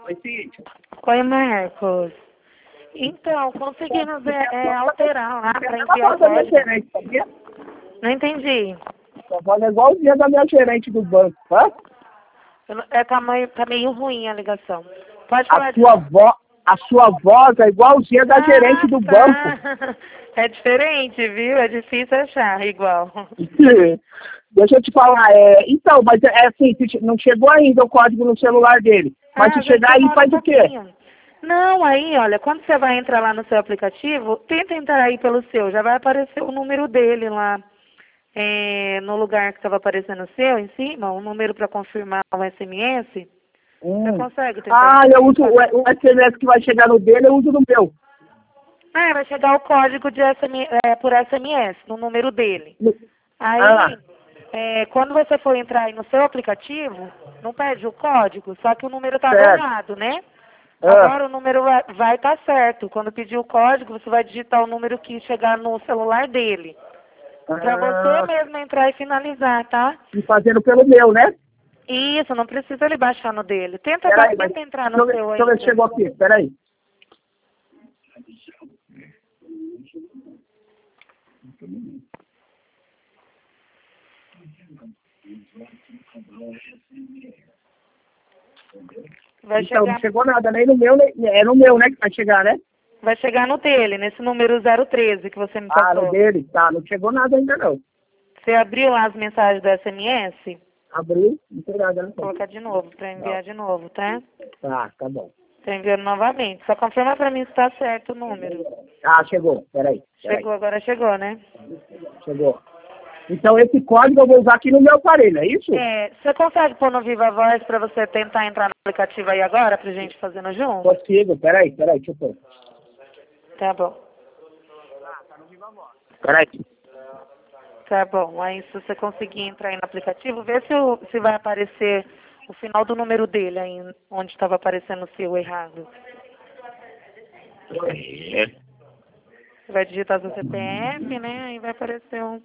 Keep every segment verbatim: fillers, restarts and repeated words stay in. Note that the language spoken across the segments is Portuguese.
Oi, Cíntia. Oi, Marcos. Então, conseguimos é, é, alterar lá para Ela enviar o fala da minha código. gerente, sabia? Não entendi. Só fala igualzinha da minha gerente do banco, tá? Eu não- É, tá, meio, tá meio ruim a ligação. Pode A falar de sua, novo. vo... a sua voz é igualzinha da gerente Ah, do banco. tá. É diferente, viu? É difícil achar igual. Deixa eu te falar, é... então, mas é é assim, se não chegou ainda o código no celular dele. Mas Ah, se às vezes chegar aí, demora um faz o quê? pouquinho. Não, aí, olha, quando você vai entrar lá no seu aplicativo, tenta entrar aí pelo seu, já vai aparecer o número dele lá, é, no lugar que estava aparecendo o seu, em cima, o número para confirmar o S M S. Você Hum. consegue tentar Ah, entrar eu aí uso o, fazer? o S M S que vai chegar no dele, eu uso no meu. Ah, vai chegar o código de S M, é, por S M S, no número dele. Ah, Aí, é, quando você for entrar aí no seu aplicativo, não pede o código, só que o número estava certo. errado, né? Ah, Agora o número vai estar certo. Quando pedir o código, você vai digitar o número que chegar no celular dele. Para você ah, mesmo entrar e finalizar, tá? e fazendo pelo meu, né? Isso, não precisa ele baixar no dele. Tenta, ba- Peraí, mas tenta entrar deixa no eu ver, seu deixa eu ver se ainda. chegou aqui. Peraí. Vai Então, não chegar, chegou nada, nem no meu, nem, é no meu, né, que vai chegar, né? vai chegar no dele, nesse número zero treze que você me Ah, no passou. dele, tá, não chegou nada ainda não. Você abriu lá as mensagens do S M S? Abriu, não tem nada, não Vou tem. colocar de novo, para enviar de novo, tá? Tá, tá bom. Tô enviando novamente. Só confirma para mim se está certo o número. Ah, chegou, peraí, peraí. Chegou, agora chegou, né? Chegou. Então, esse código eu vou usar aqui no meu aparelho, é isso? É, você consegue pôr no Viva Voz para você tentar entrar no aplicativo aí agora, pra gente fazendo junto? Consigo, peraí, peraí, deixa eu pôr. Tá bom. Peraí. Tá bom. Aí se você conseguir entrar aí no aplicativo, vê se, o, se vai aparecer o final do número dele aí, onde estava aparecendo o seu errado. É. Você vai digitar seu C P F, né? Aí vai aparecer um.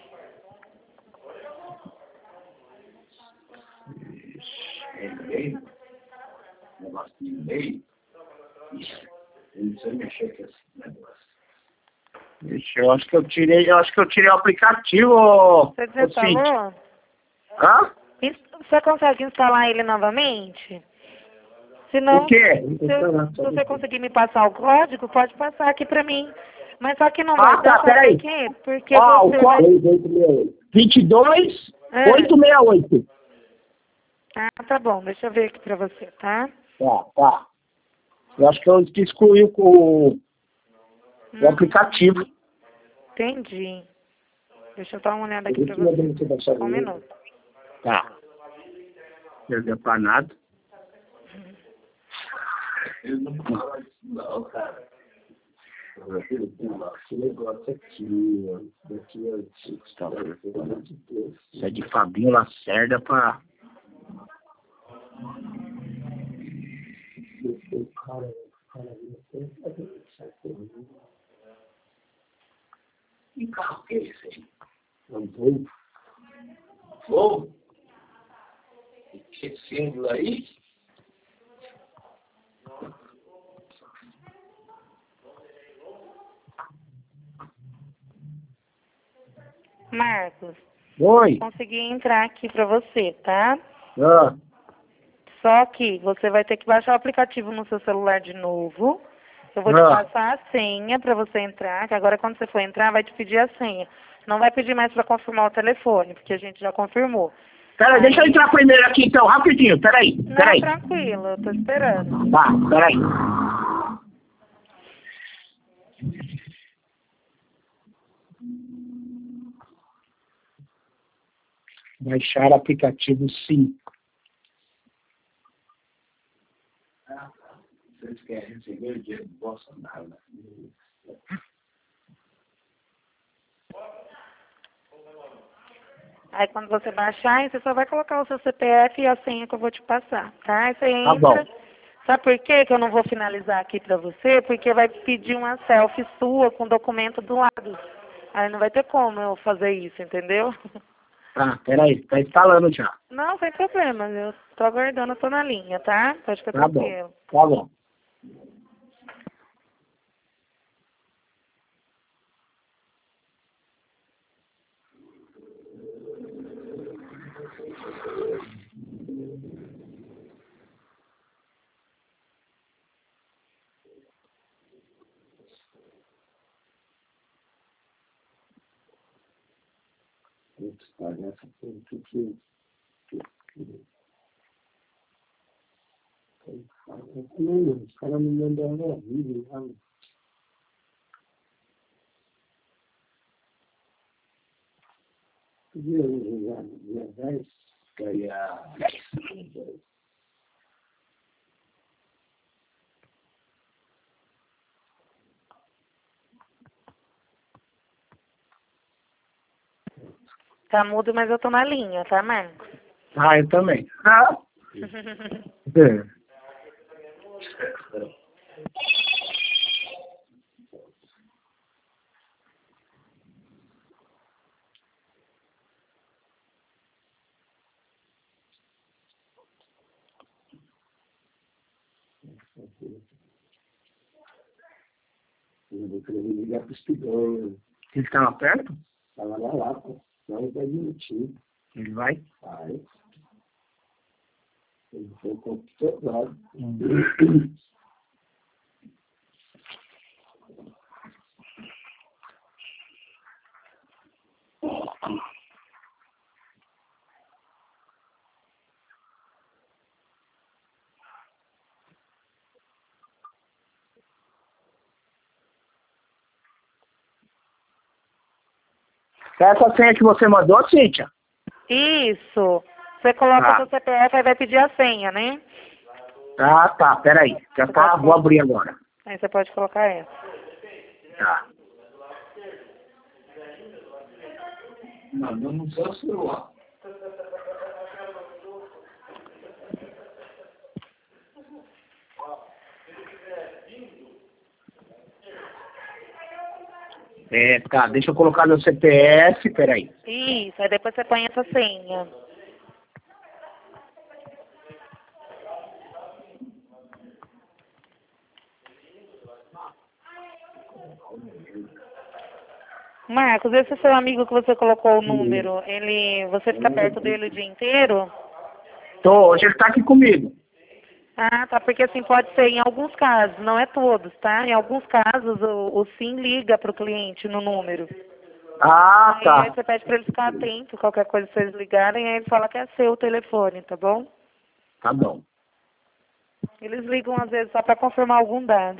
E-mail, negócio de e-mail. Eu não sei mexer com esse negócio. Ixi, eu acho que eu tirei, eu acho que eu tirei o aplicativo, ô, Você ô, Cíntia. desinstalou? Hã? Ins- Você consegue instalar ele novamente? Se O não, quê? se, se você conseguir me passar o código, pode passar aqui pra mim. Mas só que não vai Ah, dar, tá, sabe peraí. por quê? Porque Ó, o você vai... código vinte e dois, É. oitocentos e sessenta e oito. Ah, tá bom. Deixa eu ver aqui pra você, tá? Tá, tá. Eu acho que eu excluí o, o Hum, aplicativo. entendi. Deixa eu dar uma olhada aqui Eu pra tinha você. dentro da sua Só um linha. minuto. Tá. Não deu pra nada. Eu não falo isso não, cara. Esse negócio aqui, ó. Daqui, ó. Pelo amor de Deus. Isso é de Fabinho Lacerda pra... Cara, cara, que carro que é esse aí? É um Volvo. Volvo? Esse símbolo aí? Marcos, Oi. consegui entrar aqui pra você, tá? Ah, Só que você vai ter que baixar o aplicativo no seu celular de novo. Eu vou te ah. passar a senha pra você entrar, que agora quando você for entrar vai te pedir a senha. Não vai pedir mais pra confirmar o telefone, porque a gente já confirmou. Peraí, Aí... deixa eu entrar primeiro aqui então, rapidinho, peraí, Não, peraí. tranquilo, eu tô esperando. Tá, peraí. Baixar aplicativo sim. Vocês querem receber o dinheiro do Bolsonaro? Aí quando você baixar, aí você só vai colocar o seu C P F e a senha que eu vou te passar, tá? Aí você Tá bom. entra. Sabe por quê que eu não vou finalizar aqui pra você? Porque vai pedir uma selfie sua com documento do lado. Aí não vai ter como eu fazer isso, entendeu? Tá, peraí, tá instalando já. Não, sem problema, eu tô aguardando, eu tô na linha, tá? Pode ficar Tá bom, tranquilo. tá bom. Putz, tá, nessa foi tudo que... Os caras me mandaram a vida, sabe? Dia dia dez, dia dez. Tá mudo, mas eu tô na linha, tá, Marcos? Ah, eu também. Ah. É. Eu vou querer ligar para o espigão. Ele estava perto? Estava lá, lá, pô. Não, ele vai admitir. Ele vai? Vai. Ele foi computador. Hum. Essa senha que você mandou, Cíntia? Isso. Você coloca Tá. seu C P F e vai pedir a senha, né? Ah, tá, peraí. Já tá, vou abrir agora. Aí você pode colocar essa. Tá. Mandando no seu celular. É, tá, deixa eu colocar meu C P F, peraí. Isso, aí depois você põe essa senha. Marcos, esse seu amigo que você colocou o número, ele, você fica perto dele o dia inteiro? Tô, hoje ele tá aqui comigo. Ah, tá, porque assim pode ser em alguns casos, não é todos, tá? Em alguns casos o, o SIM liga para o cliente no número. Ah, Aí, tá. aí você pede para ele ficar atento, qualquer coisa que vocês ligarem, aí ele fala que é seu o telefone, tá bom? Tá bom. Eles ligam às vezes só para confirmar algum dado.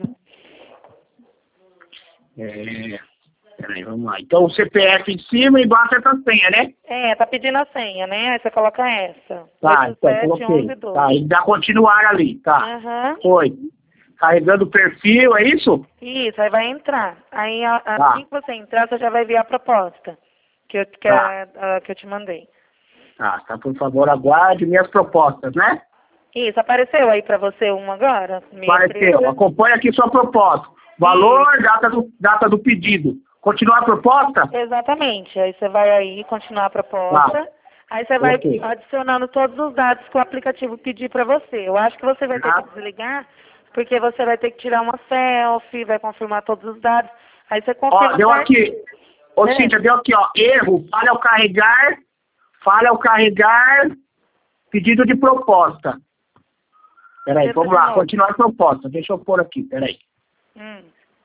É, peraí, vamos lá. Então o C P F em cima e embaixo essa senha, né? É, tá pedindo a senha, né? Aí você coloca essa. Tá, então sete, coloquei. onze, doze. Tá, e dá continuar ali, tá. Aham. Foi. Carregando o perfil, é isso? Isso, aí vai entrar. Aí a- Tá. assim que você entrar, você já vai ver a proposta que eu, que, Tá. a- a- que eu te mandei. Tá, tá, por favor, aguarde minhas propostas, né? Isso, apareceu aí pra você uma agora? Minha Apareceu. empresa? Acompanhe aqui sua proposta. Valor, data do, data do pedido. Continuar a proposta? Exatamente. Aí você vai aí continuar a proposta. Tá. Aí você vai Ok. adicionando todos os dados que o aplicativo pedir para você. Eu acho que você vai ter Tá. que desligar, porque você vai ter que tirar uma selfie, vai confirmar todos os dados. Aí você confirma. Ó, deu aqui. Ô, É. Cíntia, deu aqui, ó. Erro, falha ao carregar, falha ao carregar, pedido de proposta. Peraí, Tenta vamos de lá, novo. continuar a proposta. Deixa eu pôr aqui, peraí. Hum.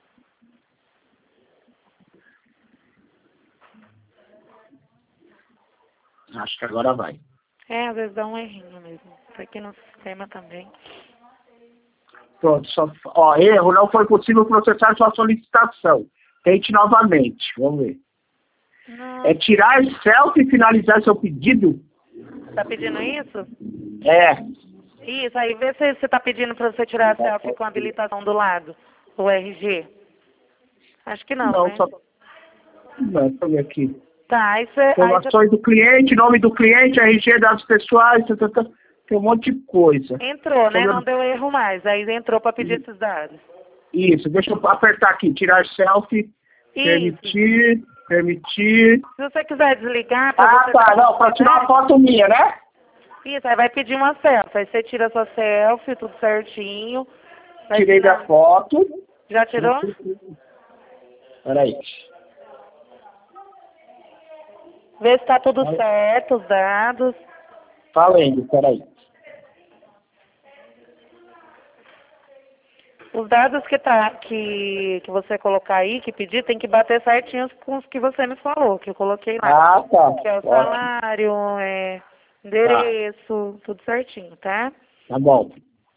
Acho que agora vai. É, às vezes dá um errinho mesmo. Isso aqui no sistema também. Pronto, só, ó, erro, não foi possível processar sua solicitação. Tente novamente, vamos ver. Não. É tirar selfie e finalizar seu pedido? Tá pedindo isso? É. Isso, aí vê se você tá pedindo para você tirar a selfie com a habilitação do lado, o R G. Acho que não, Não, né? só... Não, deixa eu ver aqui. Tá, aí você... Aí você... Informações do cliente, nome do cliente, R G, dados pessoais, tá, tá, tá. Tem um monte de coisa. Entrou, né? Sobre- Não deu erro mais. Aí entrou para pedir esses dados. Isso, deixa eu apertar aqui, tirar selfie, Isso. permitir. Permitir. Se você quiser desligar... Pra Ah, você tá. Não, pra tirar uma foto minha, né? Isso, aí vai pedir uma selfie. Aí você tira a sua selfie, tudo certinho. Vai Tirei tirar... da foto. Já tirou? Peraí. Vê se tá tudo certo, os dados. Tá lendo, peraí. Os dados que, tá, que, que você colocar aí, que pedir, tem que bater certinho com os que você me falou, que eu coloquei lá. Ah, tá. Que é o Ótimo. salário, é, endereço, tá. Tudo certinho, tá? Tá bom.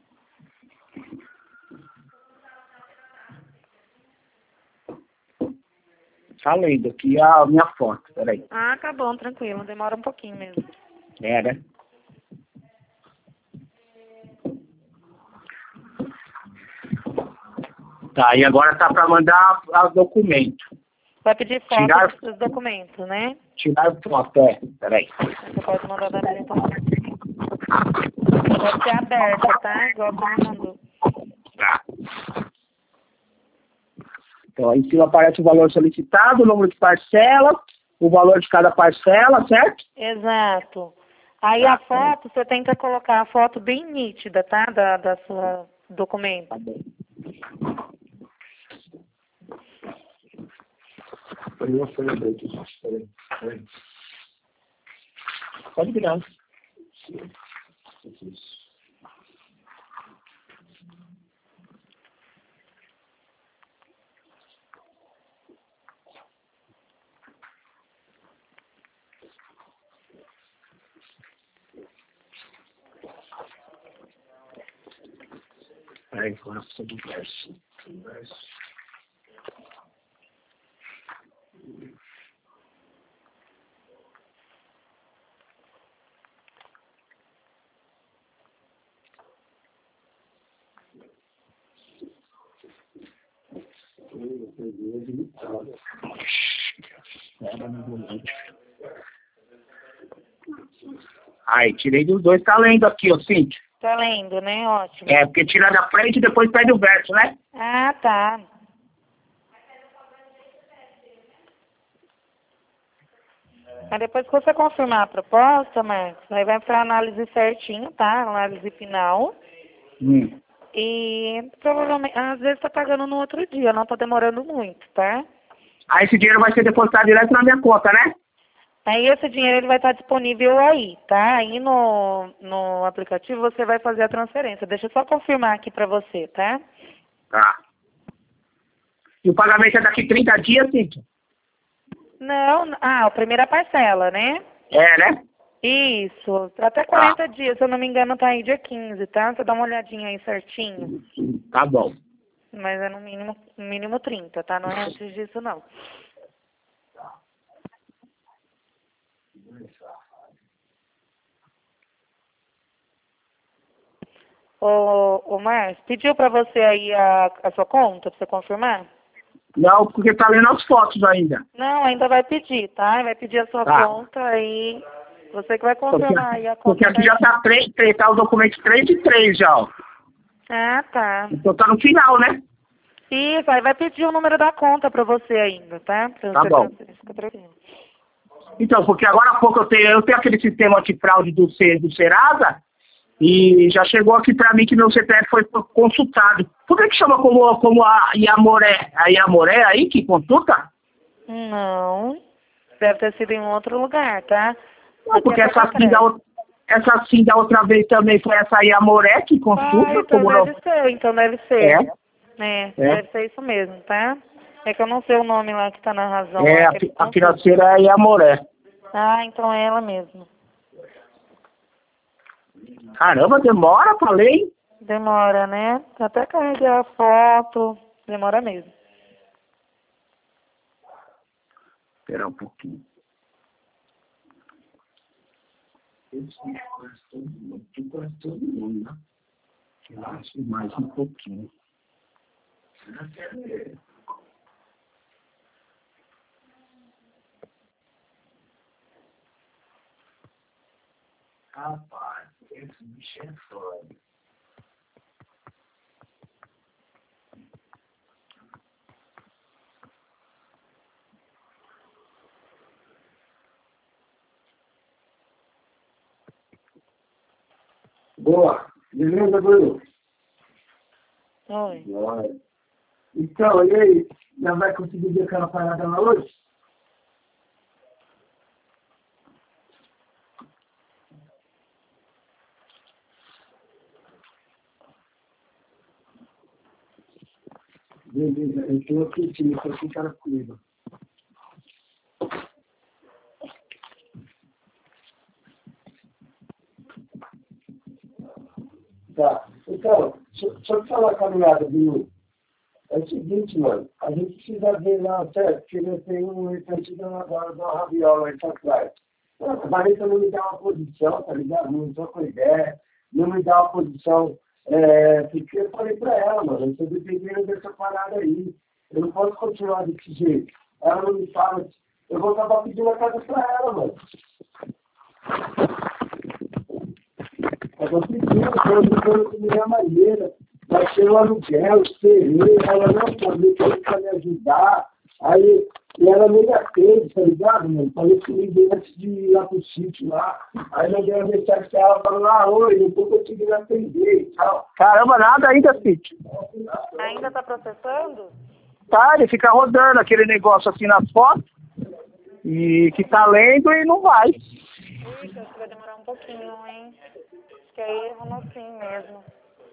Tá lendo aqui a minha foto, peraí. Ah, tá bom, tranquilo, demora um pouquinho mesmo. É, né? Tá, e agora tá para mandar o documento. Vai pedir foto Tirar... dos documentos, né? Tirar foto, é. Peraí. Você pode mandar da minha então. Pode ser aberta, tá? Igual você me mandou. Tá. Então, aí em cima aparece o valor solicitado, o número de parcela, o valor de cada parcela, certo? Exato. Aí Tá, a foto, você tenta colocar a foto bem nítida, tá? Da, da sua documento. Tá bom. Pode virar. Peraí, agora eu preciso do verso. Verso. Aí, tirei dos dois, tá lendo aqui, ó, Cíntia. Tá lendo, né? Ótimo. É, porque tira da frente e depois perde o verso, né? Ah, tá. Mas depois que você confirmar a proposta, Marcos, aí vai pra análise certinho, tá? Análise final. Hum. E provavelmente, às vezes tá pagando no outro dia, não tá demorando muito, tá? Aí esse dinheiro vai ser depositado direto na minha conta, né? Aí esse dinheiro ele vai estar disponível aí, tá? Aí no, no aplicativo você vai fazer a transferência. Deixa eu só confirmar aqui pra você, tá? Tá. E o pagamento é daqui trinta dias, Cíntia? Não, ah, a primeira parcela, né? É, né? Isso, até quarenta dias, se eu não me engano tá aí dia quinze, tá? Você dá uma olhadinha aí certinho. Tá bom. Mas é no mínimo, no mínimo trinta, tá? Não é antes disso, não. Ô, ô Márcio, pediu pra você aí a, a sua conta, pra você confirmar? Não, porque tá lendo as fotos ainda. Não, ainda vai pedir, tá? Vai pedir a sua Tá. conta aí. Você que vai Porque, confirmar aí a conta. porque aqui já tá três, três, tá o documento três de três já, ó. Ah, tá. Então tá no final, né? Isso, aí vai pedir o número da conta pra você ainda, tá? Pra Tá você bom. transferir, fica tranquilo. Então, porque agora há pouco eu tenho, eu tenho aquele sistema antifraude do, C, do Serasa e já chegou aqui pra mim que meu C P F foi consultado. Por que que chama como, como a Iamoré? A Iamoré aí que consulta? Não, deve ter sido em outro lugar, tá? Não, porque essa sim, da, outra- essa sim da outra vez também foi essa Iamoré que consulta. Ah, então como deve não... ser, então deve ser. É, É, é. deve ser isso mesmo, tá? É que eu não sei o nome lá que tá na razão. É, lá, a, que fi- eles a consultam. financeira é a Iamoré. Ah, então é ela mesmo. Caramba, demora, falei. Demora, né? Até carregar a foto, demora mesmo. Espera um pouquinho. Esse quase todo mundo, quase todo mundo, né? Eu acho mais um pouquinho. Será que é... Rapaz, esse bicho é foda. Boa. Beleza, Bruno? Oi. Boa. Então, e aí? Já vai conseguir ver aquela parada lá hoje? Beleza, eu estou aqui, eu estou aqui, cara, comigo. Tá. Então, deixa, deixa eu te falar, caminhada, viu? É o seguinte, mano. A gente precisa ver lá, certo? Porque eu tenho um refletido agora da rabiola aí pra trás. A Vanessa não me dá uma posição, tá ligado? Não tô com ideia. Não me dá uma posição. É, porque eu falei pra ela, mano. Eu tô dependendo dessa parada aí. Eu não posso continuar desse jeito. Ela não me fala. Eu vou acabar pedindo a casa pra ela, mano. Eu tô pedindo, eu tô pedindo de minha maneira. Baixei o aluguel, esperei, ela não sabia que eu ia me ajudar. Aí, e ela me atende, tá ligado, mano? Falei que me deu antes de ir lá pro sítio lá. Aí não deu uma mensagem pra ela, falando, ah, oi, não tô conseguindo atender e tal. Caramba, nada ainda, sítio. Ainda tá processando? Tá, ele fica rodando aquele negócio assim nas fotos, e que tá lendo e não vai. Ixi, acho que vai demorar um pouquinho, hein? Acho que é erro no fim mesmo.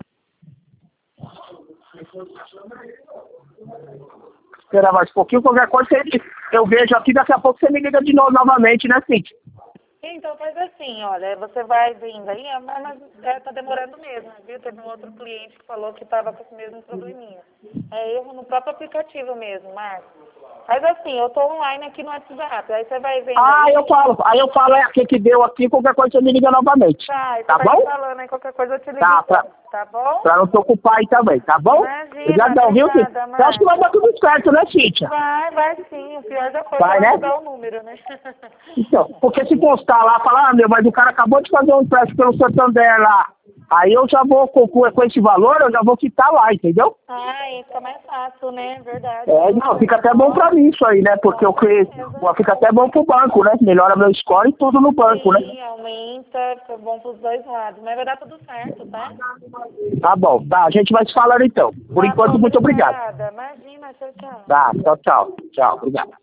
Esperar mais um pouquinho, qualquer coisa eu vejo aqui, daqui a pouco você me liga de novo novamente, né, Cíntia? Então faz assim, olha, você vai vindo aí, mas é, tá demorando mesmo, viu? Teve um outro cliente que falou que estava com esse mesmo probleminha. É erro no próprio aplicativo mesmo, Marcos. Mas assim, eu tô online aqui no WhatsApp, aí você vai vendo Ah, aí. eu falo, aí eu falo, é aqui que deu aqui, qualquer coisa você me liga novamente. Tá, Tá você bom? vai me falando aí, qualquer coisa eu te ligo. Tá, pra, Tá bom? pra não te ocupar aí também, tá bom? Imagina, Obrigadão, viu, Cíntia? obrigada, Eu acho que vai dar Marcos. tudo certo, né, Cíntia? Vai, vai sim. O pior já foi Vai, ela né? mudar o número, né? Então, porque se constar lá, falar, ah, meu, mas o cara acabou de fazer um empréstimo pelo Santander lá, aí eu já vou, com, com esse valor, eu já vou quitar lá, entendeu? Ah, aí fica mais fácil, né? Verdade. É, não, fica até bom pra mim isso aí, né? Porque eu creio, fica até bom pro banco, né? Melhora meu score e tudo no banco, né? Sim, aumenta, fica bom pros dois lados. Mas vai dar tudo certo, tá? Tá bom, tá, a gente vai se falando então. Por Tá enquanto, bom, muito obrigado. obrigada. Imagina, tchau, tchau. Tá, tchau, tchau. Tchau, obrigado.